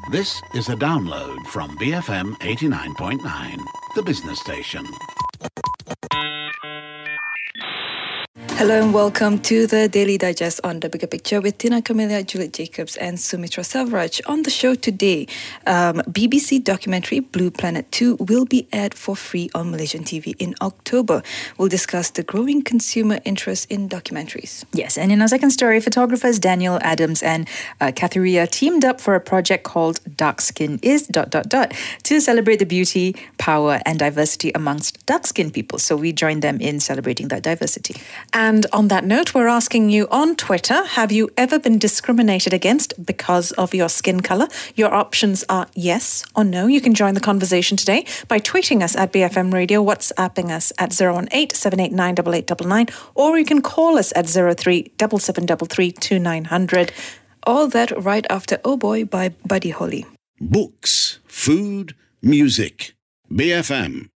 This is a download from BFM 89.9, the business station. Hello and welcome to the Daily Digest on The Bigger Picture with Tina Camelia, Juliet Jacobs and Sumitra Selvaraj. On the show today, BBC documentary Blue Planet 2 will be aired for free on Malaysian TV in October. We'll discuss the growing consumer interest in documentaries. Yes, and in our second story, photographers Daniel Adams and Catherine teamed up for a project called Dark Skin is... to celebrate the beauty, power and diversity amongst dark-skinned people. So we join them in celebrating that diversity. And on that note, we're asking you on Twitter, have you ever been discriminated against because of your skin colour? Your options are yes or no. You can join the conversation today by tweeting us at BFM Radio, WhatsApping us at 018 789 8899, or you can call us at 03 7733 2900. All that right after Oh Boy by Buddy Holly. Books, food, music. BFM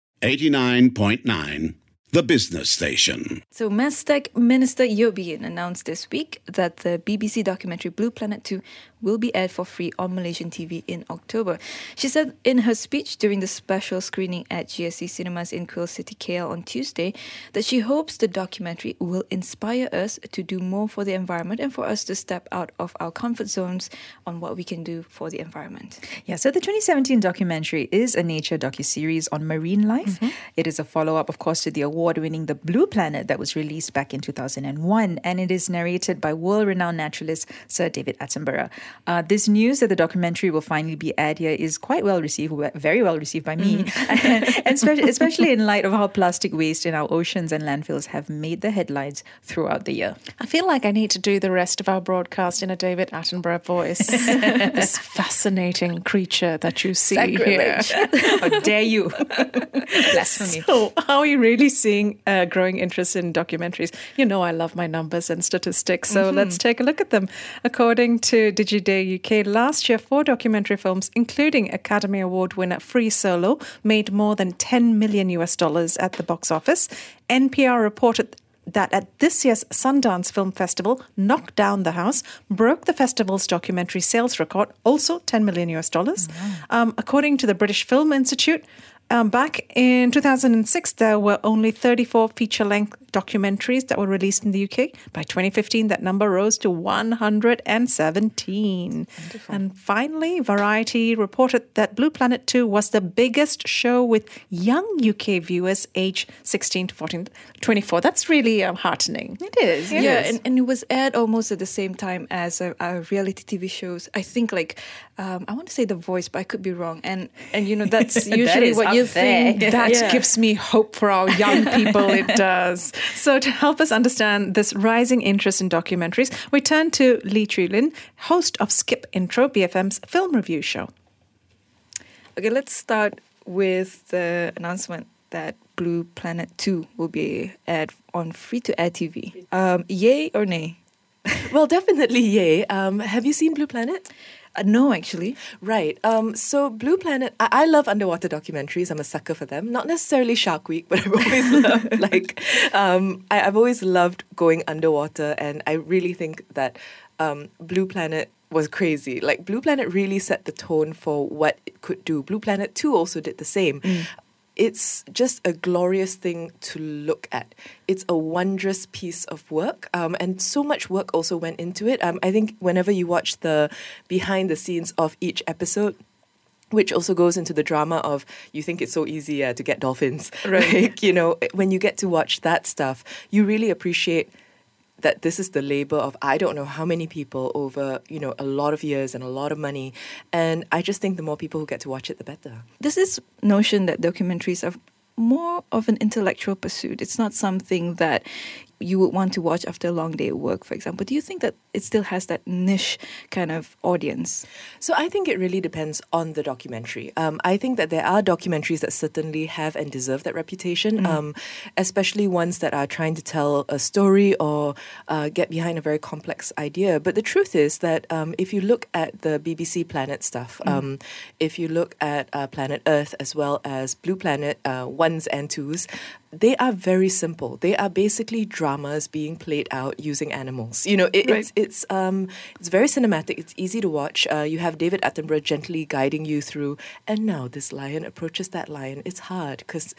89.9. The business station. So Mastek Minister Yeo Bee Yin announced this week that the BBC documentary Blue Planet 2 will be aired for free on Malaysian TV in October. She said in her speech during the special screening at GSC Cinemas in Quill City, KL on Tuesday that she hopes the documentary will inspire us to do more for the environment and for us to step out of our comfort zones on what we can do for the environment. Yeah, so the 2017 documentary is a nature docuseries on marine life. It is a follow-up, of course, to the award-winning The Blue Planet that was released back in 2001, and it is narrated by world-renowned naturalist Sir David Attenborough. This news that the documentary will finally be aired here is quite well received, very well received by me, and especially in light of how plastic waste in our oceans and landfills have made the headlines throughout the year. I feel like I need to do the rest of our broadcast in a David Attenborough voice. This fascinating creature that you see here. How dare you? Blasphemy. So, are we really seeing growing interest in documentaries? You know I love my numbers and statistics, so let's take a look at them. According to DigiDay UK, last year 4 documentary films, including Academy Award winner Free Solo, made more than $10 million at the box office. NPR reported that at this year's Sundance Film Festival, Knock Down the House broke the festival's documentary sales record, also $10 million. According to the British Film Institute, back in 2006, there were only 34 feature-length documentaries that were released in the UK. By 2015, that number rose to 117. Wonderful. And finally, Variety reported that Blue Planet 2 was the biggest show with young UK viewers aged 16 to 24. That's really heartening. It is. And it was aired almost at the same time as our reality TV shows. I think I want to say The Voice, but I could be wrong. And you know, that's usually what you think. That gives me hope for our young people. It does. So to help us understand this rising interest in documentaries, we turn to Lee Chulin, host of Skip Intro, BFM's film review show. Okay, let's start with the announcement that Blue Planet 2 will be aired on free-to-air TV. Yay or nay? Well, definitely yay. Have you seen Blue Planet? No, actually. Right. So Blue Planet, I love underwater documentaries. I'm a sucker for them. Not necessarily Shark Week, but I've always loved I've always loved going underwater, and I really think that Blue Planet was crazy. Like, Blue Planet really set the tone for what it could do. Blue Planet 2 also did the same. It's just a glorious thing to look at. It's a wondrous piece of work, and so much work also went into it. I think whenever you watch the behind the scenes of each episode, which also goes into the drama of, you think it's so easy to get dolphins. Right. You know, when you get to watch that stuff, you really appreciate that this is the labor of I don't know how many people over, you know, a lot of years and a lot of money. And I just think the more people who get to watch it, the better. There's this notion that documentaries are more of an intellectual pursuit. It's not something that you would want to watch after a long day at work, for example. Do you think that it still has that niche kind of audience? So I think it really depends on the documentary. I think that there are documentaries that certainly have and deserve that reputation, especially ones that are trying to tell a story or get behind a very complex idea. But the truth is that if you look at the BBC Planet stuff, if you look at Planet Earth as well as Blue Planet 1s and 2s, they are very simple. They are basically dramas being played out using animals. You know, it's very cinematic. It's easy to watch. You have David Attenborough gently guiding you through. And now this lion approaches that lion. It's hard because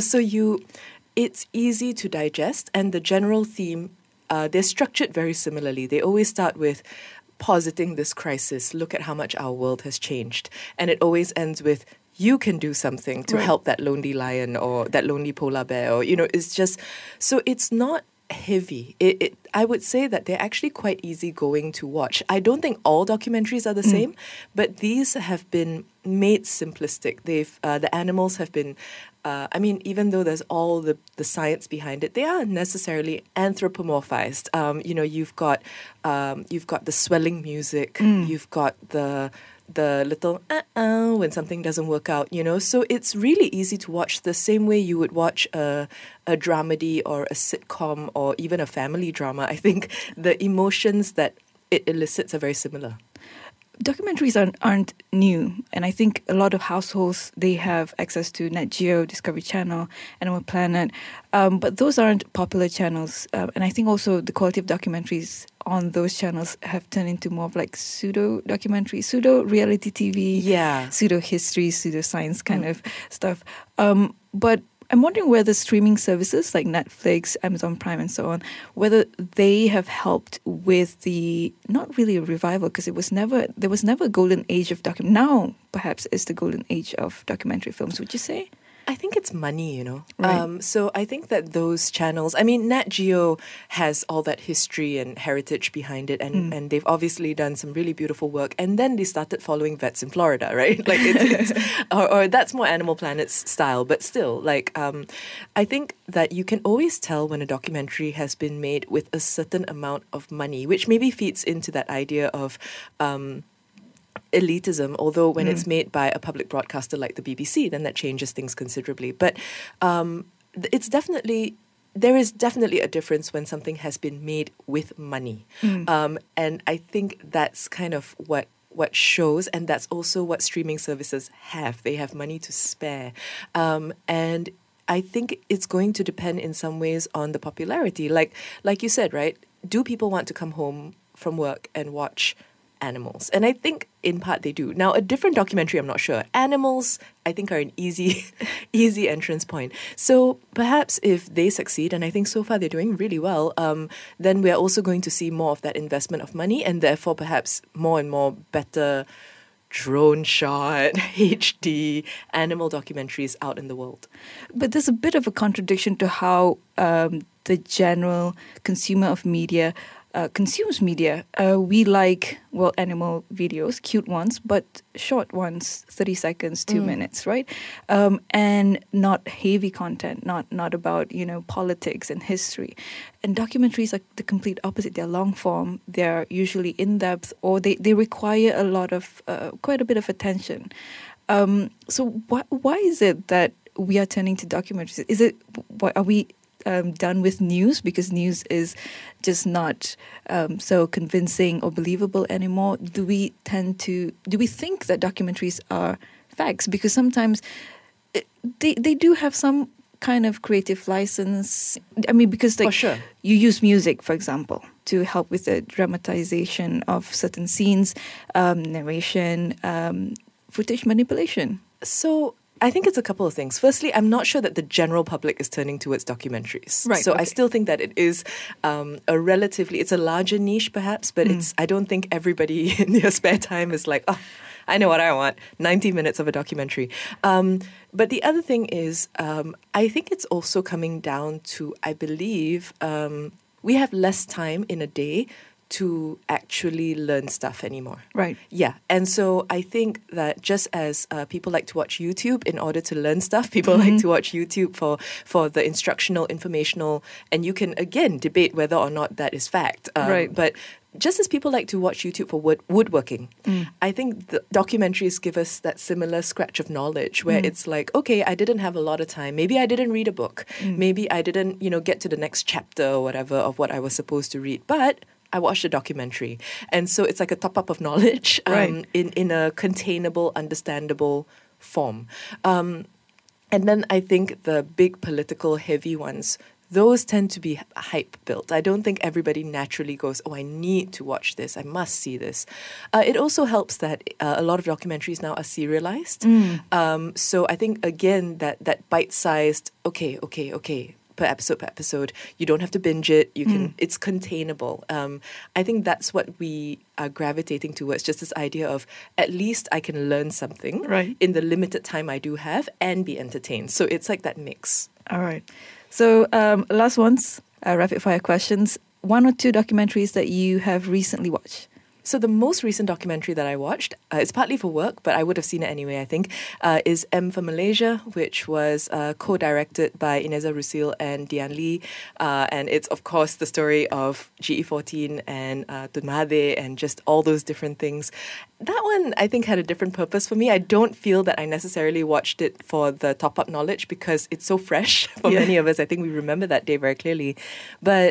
it's easy to digest. And the general theme, they're structured very similarly. They always start with positing this crisis. Look at how much our world has changed, and it always ends with, you can do something to help that lonely lion or that lonely polar bear, or it's just, so it's not heavy. I would say that they're actually quite easygoing to watch. I don't think all documentaries are the same, but these have been made simplistic. The animals have been, even though there's all the science behind it, they aren't necessarily anthropomorphized. You've got the swelling music, you've got the little when something doesn't work out, so it's really easy to watch, the same way you would watch a dramedy or a sitcom or even a family drama. I think the emotions that it elicits are very similar. Documentaries aren't new, and I think a lot of households, they have access to Nat Geo, Discovery Channel, Animal Planet, but those aren't popular channels, and I think also the quality of documentaries on those channels have turned into more of like pseudo-documentaries, pseudo-reality TV, pseudo-history, pseudo-science kind of stuff. But I'm wondering whether streaming services like Netflix, Amazon Prime, and so on, whether they have helped with the, not really a revival, because there was never a golden age of documentary. Now, perhaps, is the golden age of documentary films, would you say? I think it's money, Right. So I think that those channels, Nat Geo has all that history and heritage behind it, and they've obviously done some really beautiful work. And then they started following vets in Florida, right? Like or that's more Animal Planet's style, but still, I think that you can always tell when a documentary has been made with a certain amount of money, which maybe feeds into that idea of elitism, although when it's made by a public broadcaster like the BBC, then that changes things considerably. But there is definitely a difference when something has been made with money. And I think that's kind of what shows, and that's also what streaming services have. They have money to spare. And I think it's going to depend in some ways on the popularity. Like you said, right? Do people want to come home from work and watch animals? And I think in part they do. Now, a different documentary, I'm not sure. Animals, I think, are an easy entrance point. So perhaps if they succeed, and I think so far they're doing really well, then we're also going to see more of that investment of money, and therefore perhaps more and more better drone shot, HD animal documentaries out in the world. But there's a bit of a contradiction to how the general consumer of media consumes media. We like, animal videos, cute ones, but short ones, 30 seconds, 2 minutes, right? And not heavy content, not about, politics and history. And documentaries are the complete opposite. They're long form, they're usually in-depth, or they require a lot of, quite a bit of attention. So why is it that we are turning to documentaries? Are we done with news because news is just not so convincing or believable anymore? Do we think that documentaries are facts? Because sometimes they do have some kind of creative license. Because For sure. You use music, for example, to help with the dramatization of certain scenes, narration, footage manipulation. So I think it's a couple of things. Firstly, I'm not sure that the general public is turning towards documentaries. Right, So okay. I still think that it is it's a larger niche perhaps, but I don't think everybody in their spare time is like, oh, I know what I want, 90 minutes of a documentary. But the other thing is, I think it's also coming down to, I believe, we have less time in a day to actually learn stuff anymore. Right. Yeah. And so I think that just as people like to watch YouTube in order to learn stuff, people like to watch YouTube for the instructional, informational, and you can, again, debate whether or not that is fact. Right. But just as people like to watch YouTube for woodworking, I think the documentaries give us that similar scratch of knowledge where it's like, okay, I didn't have a lot of time. Maybe I didn't read a book. Maybe I didn't, get to the next chapter or whatever of what I was supposed to read. But I watched a documentary. And so it's like a top-up of knowledge Right. in a containable, understandable form. And then I think the big political heavy ones, those tend to be hype built. I don't think everybody naturally goes, oh, I need to watch this. I must see this. It also helps that a lot of documentaries now are serialized. So I think, again, that bite-sized, okay, per episode. You don't have to binge it. You can. It's containable. I think that's what we are gravitating towards. Just this idea of at least I can learn something in the limited time I do have and be entertained. So it's like that mix. All right. So last ones, rapid fire questions. 1 or 2 documentaries that you have recently watched. So the most recent documentary that I watched, it's partly for work, but I would have seen it anyway, I think, is M for Malaysia, which was co-directed by Ineza Rusil and Dian Lee. And it's, of course, the story of GE14 and Tun Mahathir and just all those different things. That one, I think, had a different purpose for me. I don't feel that I necessarily watched it for the top-up knowledge because it's so fresh for many of us. I think we remember that day very clearly. But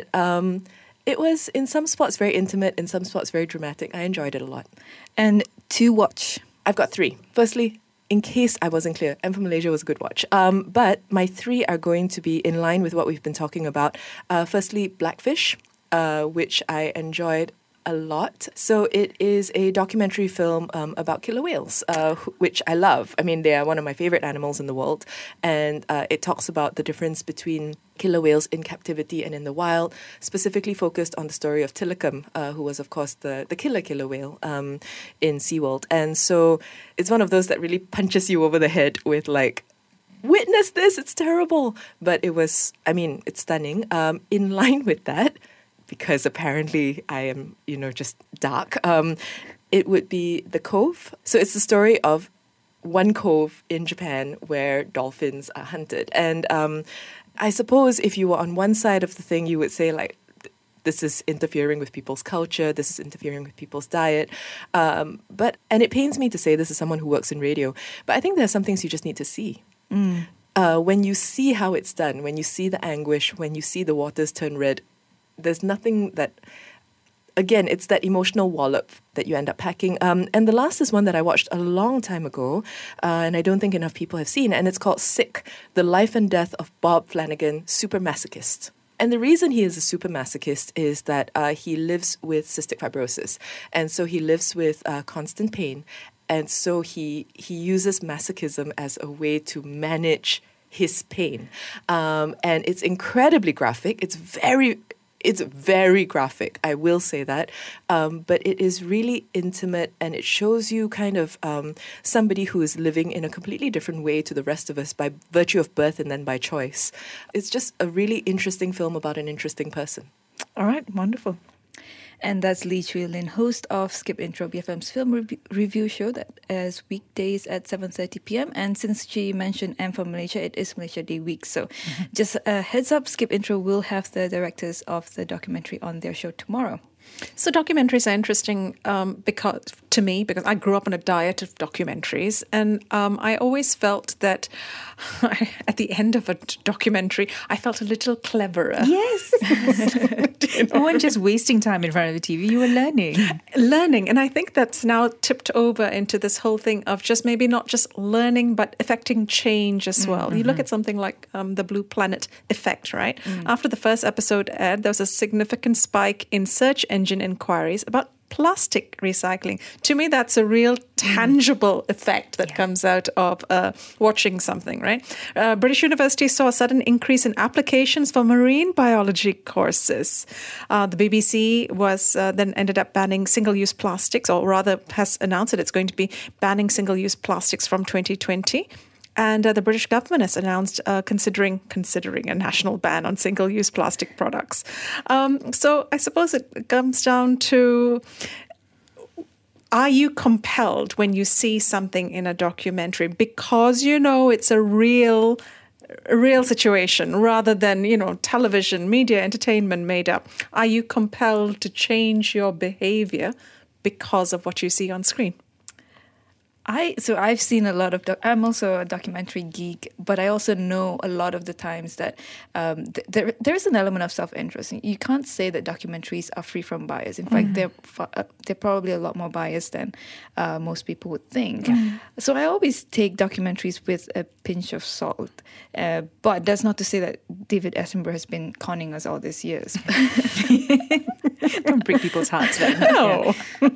it was, in some spots, very intimate, in some spots, very dramatic. I enjoyed it a lot. And to watch? I've got 3. Firstly, in case I wasn't clear, M for Malaysia was a good watch. But my 3 are going to be in line with what we've been talking about. Firstly, Blackfish, which I enjoyed a lot. So it is a documentary film about killer whales, which I love. I mean, they are one of my favorite animals in the world. And it talks about the difference between killer whales in captivity and in the wild, specifically focused on the story of Tilikum, who was, of course, the killer whale in SeaWorld. And so it's one of those that really punches you over the head with like, witness this, it's terrible. But it was, I mean, it's stunning. In line with that, because apparently I am, just dark, it would be The Cove. So it's the story of one cove in Japan where dolphins are hunted. And I suppose if you were on one side of the thing, you would say, like, this is interfering with people's culture, this is interfering with people's diet. And it pains me to say this as someone who works in radio, but I think there are some things you just need to see. When you see how it's done, when you see the anguish, when you see the waters turn red, there's nothing that, again, it's that emotional wallop that you end up packing. And the last is one that I watched a long time ago, and I don't think enough people have seen, and it's called Sick, The Life and Death of Bob Flanagan, Super Masochist. And the reason he is a super masochist is that he lives with cystic fibrosis. And so he lives with constant pain. And so he uses masochism as a way to manage his pain. And it's incredibly graphic. It's very graphic, I will say that, but it is really intimate and it shows you kind of somebody who is living in a completely different way to the rest of us by virtue of birth and then by choice. It's just a really interesting film about an interesting person. All right, wonderful. And that's Lee Chui Lin, host of Skip Intro, BFM's film review show that airs weekdays at 7:30 p.m. And since she mentioned M for Malaysia, it is Malaysia Day week. So just a heads up, Skip Intro will have the directors of the documentary on their show tomorrow. So documentaries are interesting because I grew up on a diet of documentaries, and I always felt that at the end of a documentary, I felt a little cleverer. Yes. You weren't just wasting time in front of the TV, you were learning. And I think that's now tipped over into this whole thing of just maybe not just learning, but affecting change as well. You look at something like the Blue Planet effect, right? After the first episode aired, there was a significant spike in search engine inquiries about plastic recycling. To me, that's a real tangible effect that comes out of watching something, right? British University saw a sudden increase in applications for marine biology courses. The BBC was then ended up banning single-use plastics, or rather has announced that it's going to be banning single-use plastics from 2020. And the British government has announced considering a national ban on single-use plastic products. So I suppose it comes down to, are you compelled when you see something in a documentary because you know it's a real situation rather than, television, media, entertainment made up? Are you compelled to change your behavior because of what you see on screen? I've seen a lot of. I'm also a documentary geek, but I also know a lot of the times that there is an element of self-interest. You can't say that documentaries are free from bias. In fact, they're probably a lot more biased than most people would think. So I always take documentaries with a pinch of salt. But that's not to say that David Attenborough has been conning us all these years. Don't break people's hearts. Right? No.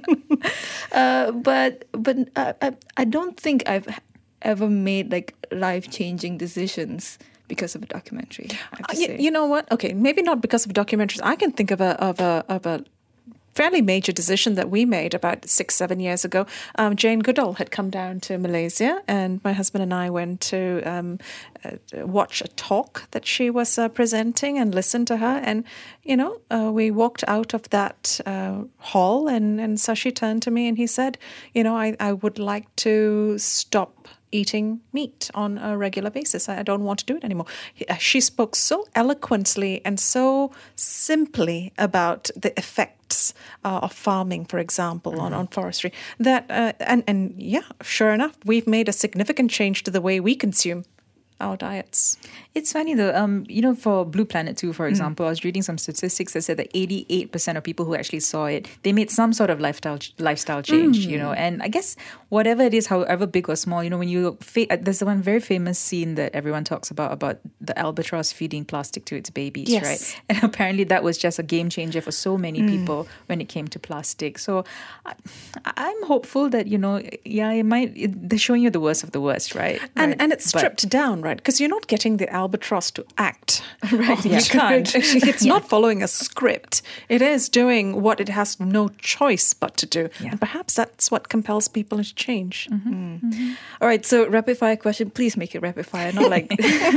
But I don't think I've ever made like life-changing decisions because of a documentary. I have to say. You know what? Okay, maybe not because of documentaries. I can think of a fairly major decision that we made about 6-7 years ago. Jane Goodall had come down to Malaysia, and my husband and I went to watch a talk that she was presenting and listen to her. And, we walked out of that hall, and Sashi turned to me and he said, I would like to stop eating meat on a regular basis. I don't want to do it anymore. She spoke so eloquently and so simply about the effects of farming, for example, on forestry, that and yeah, sure enough, we've made a significant change to the way we consume our diets. It's funny though, for Blue Planet 2, for example, I was reading some statistics that said that 88% of people who actually saw it, they made some sort of lifestyle change, and I guess whatever it is, however big or small, when you, there's the one very famous scene that everyone talks about the albatross feeding plastic to its babies, yes. right? And apparently that was just a game changer for so many people when it came to plastic. So I'm hopeful that, they're showing you the worst of the worst, right? And it's stripped down, right? Because you're not getting the albatross to act. Right, you can't. It's not following a script. It is doing what it has no choice but to do. Yeah. And perhaps that's what compels people to change. All right, so rapid fire question. Please make it rapid fire, not like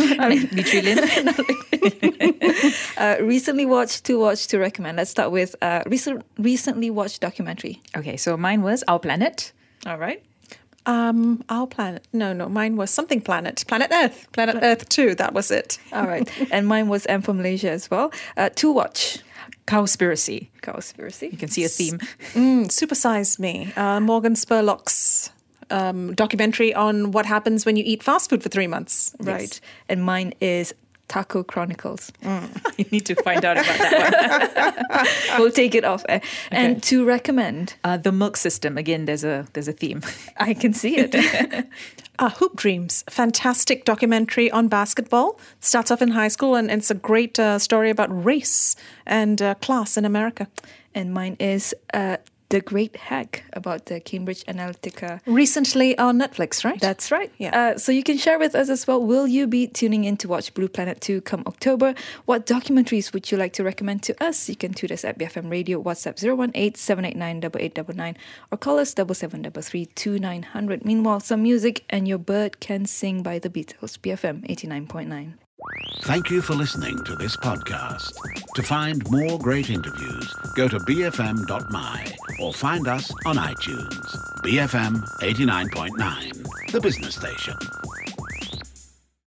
recently watched, to watch, to recommend. Let's start with recently watched documentary. Okay, so mine was Our Planet. All right. Our planet. No, mine was something planet. Planet Earth. Planet Earth 2. That was it. All right. And mine was M for Malaysia as well. To watch. Cowspiracy. You can see a theme. Supersize Me. Morgan Spurlock's documentary on what happens when you eat fast food for 3 months. Right. Yes. And mine is Taco Chronicles. You need to find out about that one. We'll take it off. Okay. And to recommend, The Milk System. Again, there's a theme. I can see it. Hoop Dreams, fantastic documentary on basketball. It starts off in high school, and it's a great story about race and class in America. And mine is The Great Hack, about the Cambridge Analytica. Recently on Netflix, right? That's right. Yeah. So you can share with us as well. Will you be tuning in to watch Blue Planet 2 come October? What documentaries would you like to recommend to us? You can tweet us at BFM Radio, WhatsApp 018-789-8899, or call us 7733-2900. Meanwhile, some music and Your Bird Can Sing by the Beatles, BFM 89.9. Thank you for listening to this podcast. To find more great interviews, go to bfm.my or find us on iTunes. BFM 89.9, the business station.